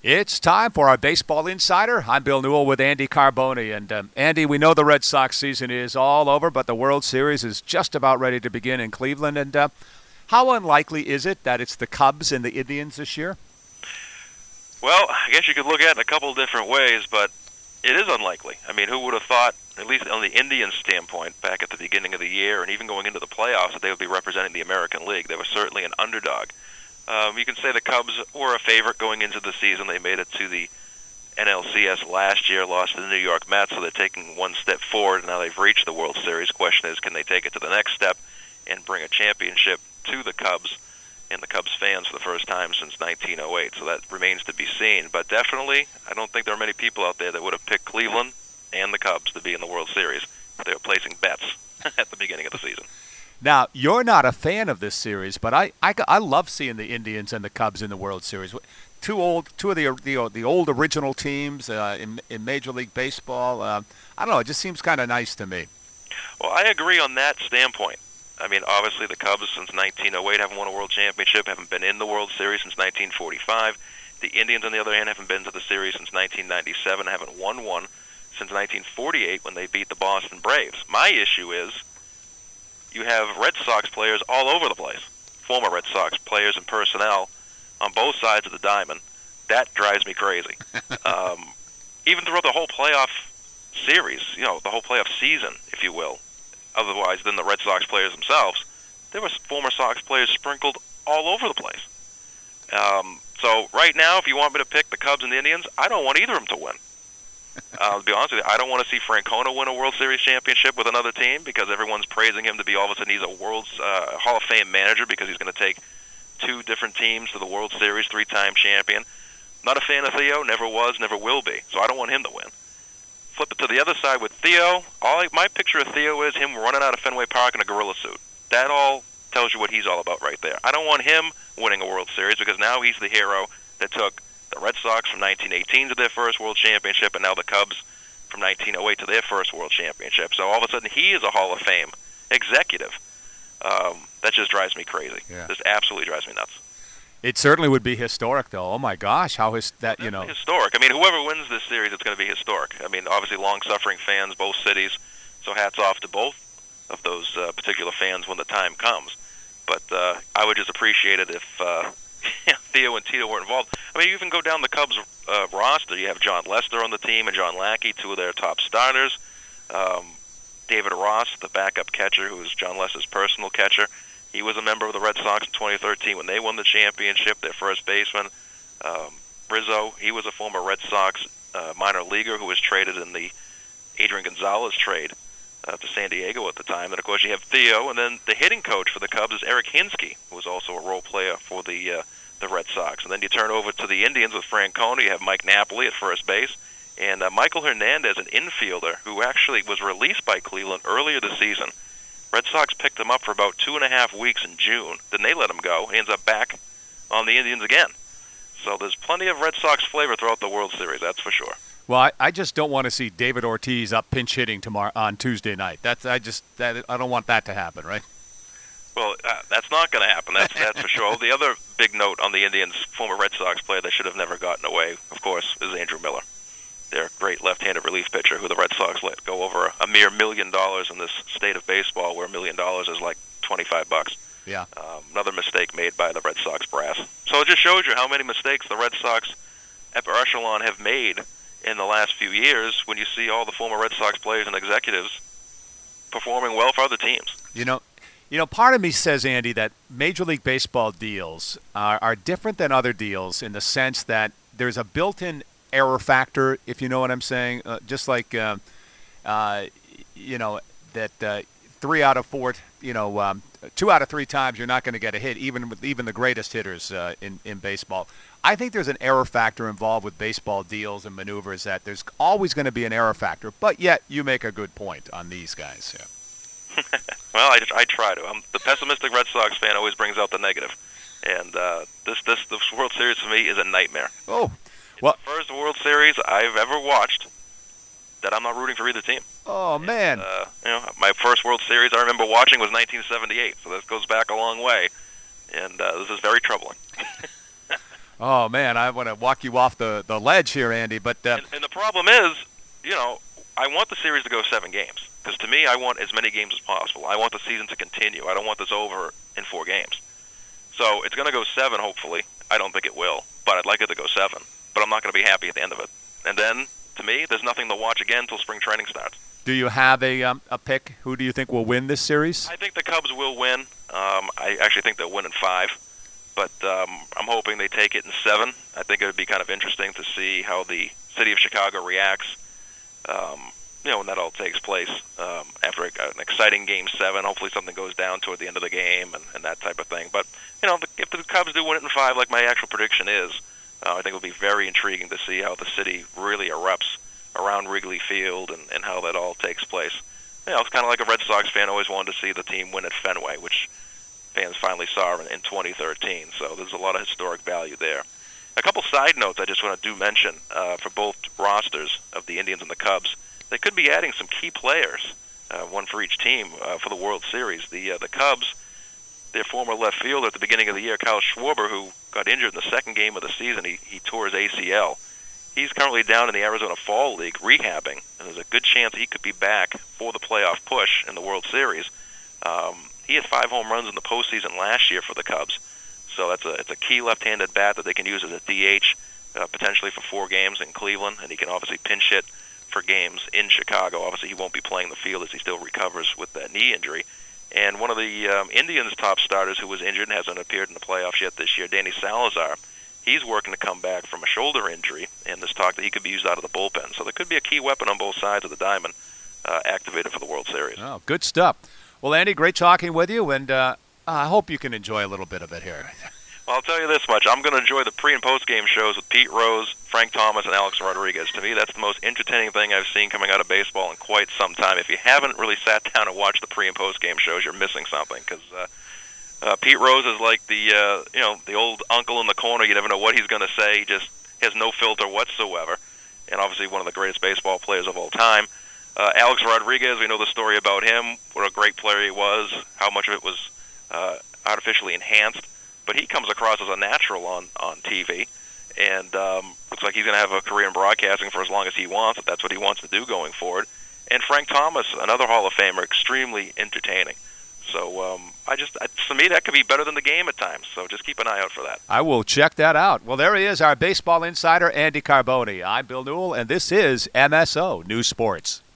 It's time for our Baseball Insider. I'm Bill Newell with Andy Carboni. And Andy, we know the Red Sox season is all over, but the World Series is just about ready to begin in Cleveland. And how unlikely is it that it's the Cubs and the Indians this year? Well, I guess you could look at it in a couple of different ways, but it is unlikely. I mean, who would have thought, at least on the Indians' standpoint, back at the beginning of the year and even going into the playoffs, that they would be representing the American League? They were certainly an underdog. You can say the Cubs were a favorite going into the season. They made it to the NLCS last year, lost to the New York Mets, so they're taking one step forward. Now they've reached the World Series. Question is, can they take it to the next step and bring a championship to the Cubs and the Cubs fans for the first time since 1908? So that remains to be seen. But definitely, I don't think there are many people out there that would have picked Cleveland and the Cubs to be in the World Series. They were placing bets at the beginning of the season. Now, you're not a fan of this series, but I love seeing the Indians and the Cubs in the World Series. Two of the old original teams in Major League Baseball. I don't know. It just seems kind of nice to me. Well, I agree on that standpoint. I mean, obviously the Cubs since 1908 haven't won a World Championship, haven't been in the World Series since 1945. The Indians, on the other hand, haven't been to the series since 1997, haven't won one since 1948 when they beat the Boston Braves. My issue is you have Red Sox players all over the place, former Red Sox players and personnel on both sides of the diamond. That drives me crazy. Even throughout the whole playoff series, the whole playoff season, if you will, otherwise than the Red Sox players themselves, there were former Sox players sprinkled all over the place. So right now, if you want me to pick the Cubs and the Indians, I don't want either of them to win. To be honest with you, I don't want to see Francona win a World Series championship with another team because everyone's praising him to be all of a sudden he's a Hall of Fame manager because he's going to take two different teams to the World Series, three-time champion. Not a fan of Theo, never was, never will be, so I don't want him to win. Flip it to the other side with Theo. My picture of Theo is him running out of Fenway Park in a gorilla suit. That all tells you what he's all about right there. I don't want him winning a World Series because now he's the hero that took the Red Sox from 1918 to their first World Championship, and now the Cubs from 1908 to their first World Championship. So all of a sudden, he is a Hall of Fame executive. That just drives me crazy. Yeah. This absolutely drives me nuts. It certainly would be historic, though. Oh my gosh, how is that? Historic. I mean, whoever wins this series, it's going to be historic. I mean, obviously, long-suffering fans, both cities. So hats off to both of those particular fans when the time comes. But I would just appreciate it if Theo and Tito were involved. I mean, you even go down the Cubs roster. You have John Lester on the team and John Lackey, two of their top starters. David Ross, the backup catcher, who was John Lester's personal catcher. He was a member of the Red Sox in 2013 when they won the championship, their first baseman. Rizzo, he was a former Red Sox minor leaguer who was traded in the Adrian Gonzalez trade to San Diego at the time. And, of course, you have Theo, and then the hitting coach for the Cubs is Eric Hinsky, who was also a role player for the Red Sox. And then you turn over to the Indians with Francona. You have Mike Napoli at first base. And Michael Hernandez, an infielder, who actually was released by Cleveland earlier this season. Red Sox picked him up for about 2.5 weeks in June. Then they let him go. He ends up back on the Indians again. So there's plenty of Red Sox flavor throughout the World Series, that's for sure. Well, I just don't want to see David Ortiz up pinch hitting tomorrow on Tuesday night. I don't want that to happen, right? Well, that's not going to happen. That's for sure. The other big note on the Indians, former Red Sox player that should have never gotten away, of course, is Andrew Miller. Their great left-handed relief pitcher who the Red Sox let go over a mere $1 million in this state of baseball where $1 million is like $25. Yeah. Another mistake made by the Red Sox brass. So it just shows you how many mistakes the Red Sox upper echelon have made in the last few years when you see all the former Red Sox players and executives performing well for other teams. Part of me says, Andy, that Major League Baseball deals are different than other deals in the sense that there's a built-in error factor, if you know what I'm saying. Just like, that 3 out of 4, 2 out of 3 times you're not going to get a hit, even with the greatest hitters in baseball. I think there's an error factor involved with baseball deals and maneuvers that there's always going to be an error factor. But yet, you make a good point on these guys. Yeah. Well, I try to. The pessimistic Red Sox fan always brings out the negative. And this World Series for me is a nightmare. Oh, well, it's the first World Series I've ever watched that I'm not rooting for either team. Oh, man. My first World Series I remember watching was 1978, so this goes back a long way. And this is very troubling. Oh, man, I want to walk you off the ledge here, Andy. But And the problem is, I want the series to go 7 games. Because to me, I want as many games as possible. I want the season to continue. I don't want this over in 4 games. So it's going to go 7, hopefully. I don't think it will, but I'd like it to go 7. But I'm not going to be happy at the end of it. And then, to me, there's nothing to watch again until spring training starts. do you have a pick? Who do you think will win this series? I think the Cubs will win. I actually think they'll win in 5. But I'm hoping they take it in 7. I think it would be kind of interesting to see how the city of Chicago reacts, when that all takes place. After an exciting Game 7, hopefully something goes down toward the end of the game and that type of thing. But, if the Cubs do win it in 5, like my actual prediction is, I think it will be very intriguing to see how the city really erupts around Wrigley Field and how that all takes place. It's kind of like a Red Sox fan always wanted to see the team win at Fenway, which fans finally saw in 2013. So there's a lot of historic value there. A couple side notes I just want to mention for both rosters of the Indians and the Cubs. They could be adding some key players, one for each team, for the World Series. The Cubs, their former left fielder at the beginning of the year, Kyle Schwarber, who got injured in the second game of the season, he tore his ACL. He's currently down in the Arizona Fall League rehabbing, and there's a good chance he could be back for the playoff push in the World Series. He had 5 home runs in the postseason last year for the Cubs, so it's a key left-handed bat that they can use as a DH, potentially for 4 games in Cleveland, and he can obviously pinch hit for games in Chicago. Obviously, he won't be playing the field as he still recovers with that knee injury. And one of the Indians' top starters who was injured and hasn't appeared in the playoffs yet this year, Danny Salazar, he's working to come back from a shoulder injury, and there's talk that he could be used out of the bullpen. So there could be a key weapon on both sides of the diamond activated for the World Series. Oh, good stuff. Well, Andy, great talking with you, and I hope you can enjoy a little bit of it here. Well, I'll tell you this much. I'm going to enjoy the pre- and post-game shows with Pete Rose, Frank Thomas, and Alex Rodriguez. To me, that's the most entertaining thing I've seen coming out of baseball in quite some time. If you haven't really sat down and watched the pre- and post-game shows, you're missing something, because Pete Rose is like the old uncle in the corner. You never know what he's going to say. He just has no filter whatsoever, and obviously one of the greatest baseball players of all time. Alex Rodriguez, we know the story about him, what a great player he was, how much of it was artificially enhanced. But he comes across as a natural on TV, and looks like he's going to have a career in broadcasting for as long as he wants, if that's what he wants to do going forward. And Frank Thomas, another Hall of Famer, extremely entertaining. So to me, that could be better than the game at times. So just keep an eye out for that. I will check that out. Well, there he is, our baseball insider, Andy Carboni. I'm Bill Newell, and this is MSO News Sports.